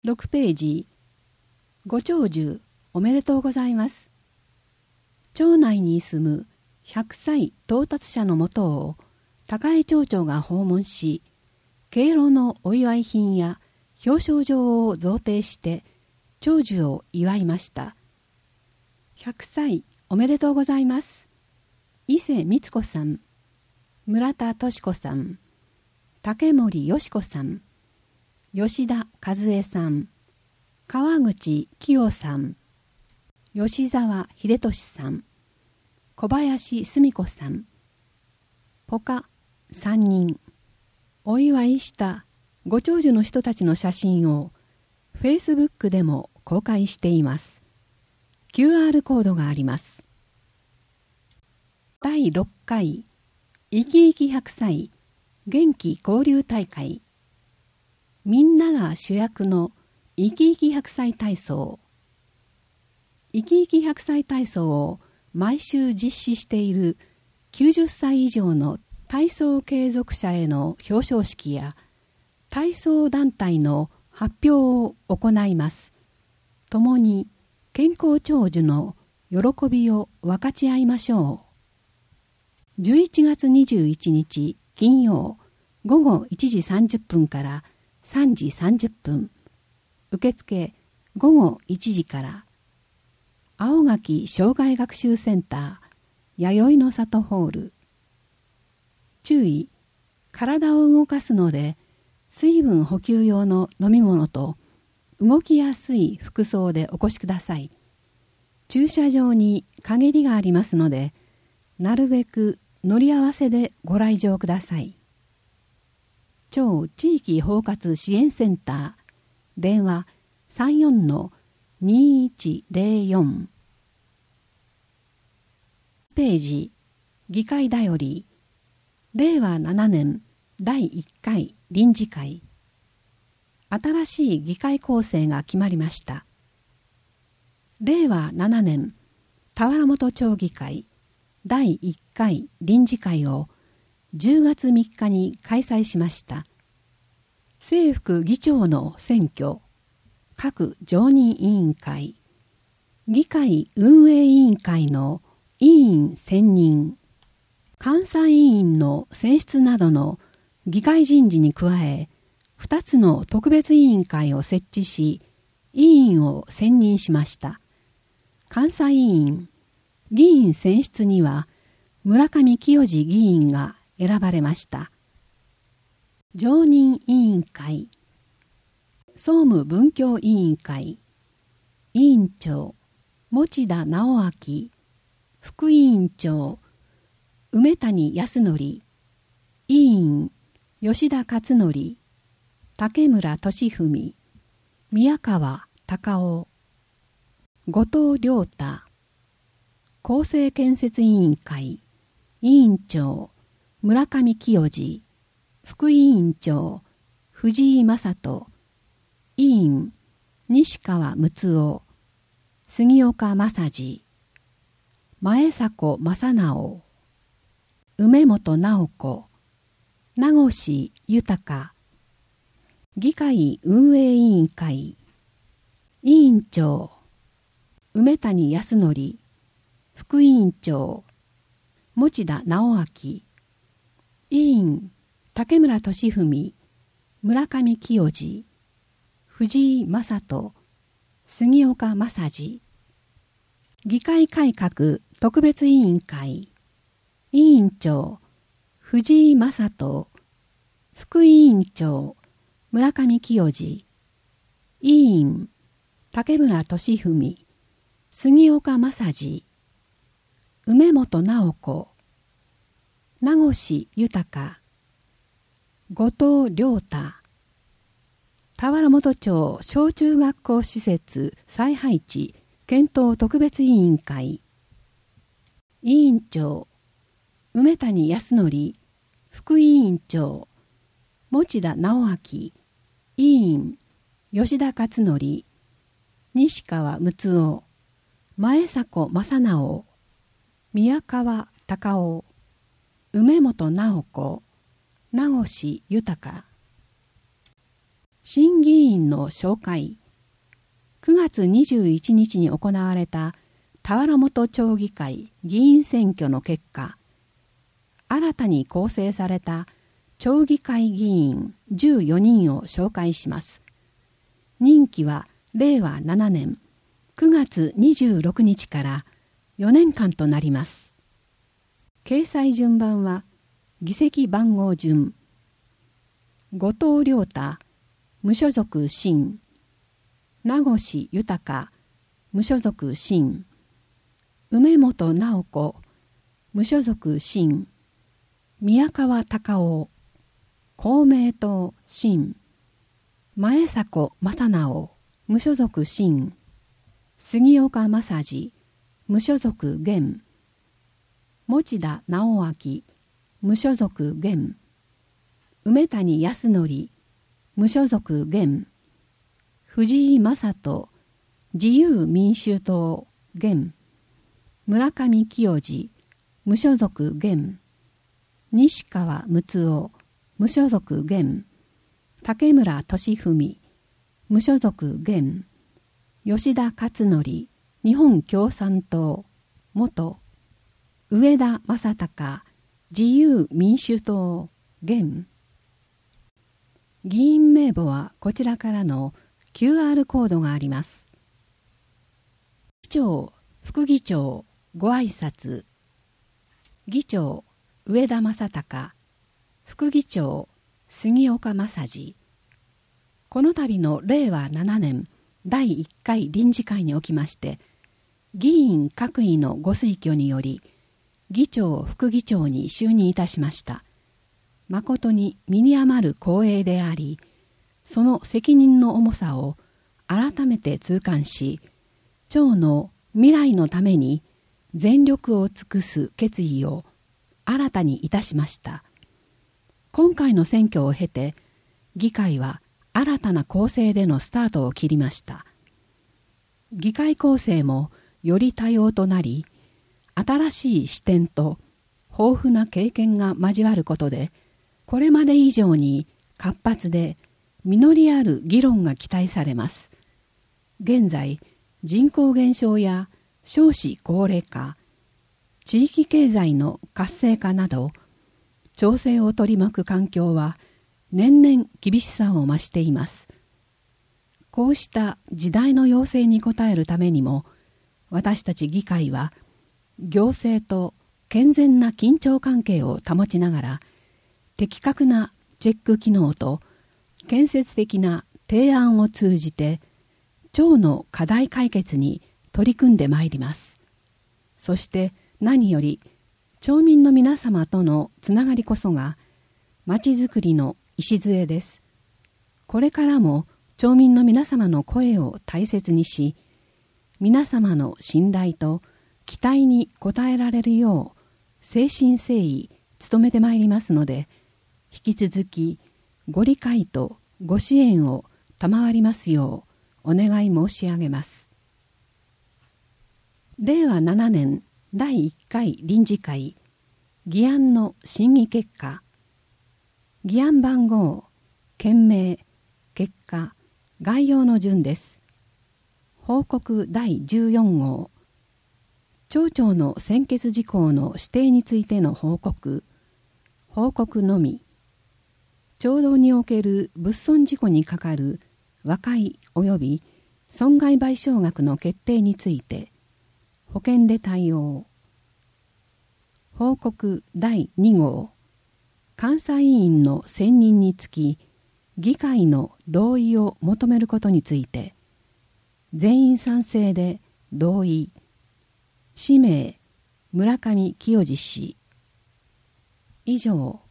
6ページ。ご長寿おめでとうございます。町内に住む100歳到達者のもとを高江町長が訪問し、敬老のお祝い品や表彰状を贈呈して長寿を祝いました。100歳おめでとうございます。伊勢光子さん、村田敏子さん、竹森よし子さん、吉田和恵さん、川口清さん、吉沢秀俊さん、小林澄子さん、他3人。お祝いしたご長寿の人たちの写真を Facebook でも公開しています。QR コードがあります。第6回いきいき100歳元気交流大会。みんなが主役のいきいき100歳体操。いきいき100歳体操を毎週実施している90歳以上の体操継続者への表彰式や体操団体の発表を行います。共に健康長寿の喜びを分かち合いましょう。11月21日金曜午後1時30分から3時30分。受付午後1時から。青垣障害学習センター弥生の里ホール。注意、体を動かすので水分補給用の飲み物と動きやすい服装でお越しください。駐車場に陰りがありますので、なるべく乗り合わせでご来場ください。町地域包括支援センター電話 34-2104。ページ。議会だより令和7年第1回臨時会。新しい議会構成が決まりました。令和7年田原本町議会第1回臨時会を10月3日に開催しました。正副議長の選挙、各常任委員会、議会運営委員会の委員選任、監査委員の選出などの議会人事に加え、2つの特別委員会を設置し、委員を選任しました。監査委員、議員選出には村上清次議員が選ばれました。常任委員会、総務文教委員会、委員長、持田直明、副委員長、梅谷康則、委員、吉田勝則、竹村俊文、宮川隆夫、後藤亮太、公正建設委員会、委員長、村上清次、副委員長、藤井正人、委員、西川睦夫、杉岡正次、前迫正直、梅本直子、名越豊、議会運営委員会、委員長、梅谷康則、副委員長、持田直明、委員、竹村俊文、村上清次、藤井正人、杉岡正次。議会改革特別委員会、委員長、藤井正人、副委員長、村上清次、委員、竹村俊文、杉岡正次、梅本直子、名越豊、後藤亮太、田原本町小中学校施設再配置検討特別委員会、委員長、梅谷康則、副委員長、持田直明、委員、吉田勝則、西川睦夫、前迫正直、宮川隆夫、梅本直子、名越豊。 新議員の紹介。9月21日に行われた田原本町議会議員選挙の結果、新たに構成された町議会議員14人を紹介します。任期は令和7年9月26日から4年間となります。掲載順番は議席番号順。後藤亮太、無所属新。名越豊、無所属新。梅本直子、無所属新。宮川隆夫、公明党新。前迫正直、無所属新。杉岡正治、無所属現。持田直明、無所属現。梅谷康則、無所属現。藤井正人、自由民主党現。村上清治、無所属現。西川睦夫、無所属現。竹村俊文、無所属現。吉田勝則、日本共産党元。上田正孝、自由民主党現。議員名簿はこちらからの QR コードがあります。議長、副議長、ご挨拶。議長、上田正孝。副議長、杉岡正治。この度の令和7年第1回臨時会におきまして、議員各位のご推挙により、議長、副議長に就任いたしました。誠に身に余る光栄であり、その責任の重さを改めて痛感し、町の未来のために全力を尽くす決意を新たにいたしました。今回の選挙を経て、議会は新たな構成でのスタートを切りました。議会構成もより多様となり、新しい視点と豊富な経験が交わることで、これまで以上に活発で実りある議論が期待されます。現在、人口減少や少子高齢化、地域経済の活性化など、町政を取り巻く環境は年々厳しさを増しています。こうした時代の要請に応えるためにも、私たち議会は行政と健全な緊張関係を保ちながら、的確なチェック機能と建設的な提案を通じて町の課題解決に取り組んでまいります。そして何より町民の皆様とのつながりこそがまちづくりの礎です。これからも町民の皆様の声を大切にし、皆様の信頼と期待に応えられるよう誠心誠意努めてまいりますので、引き続きご理解とご支援を賜りますようお願い申し上げます。令和7年第1回臨時会議案の審議結果。議案番号、件名、結果、概要の順です。報告第14号。町長の専決事項の指定についての報告。報告のみ。町道における物損事故にかかる和解及び損害賠償額の決定について保険で対応。報告第2号。監査委員の選任につき議会の同意を求めることについて全員賛成で同意。氏名村上清治氏。以上。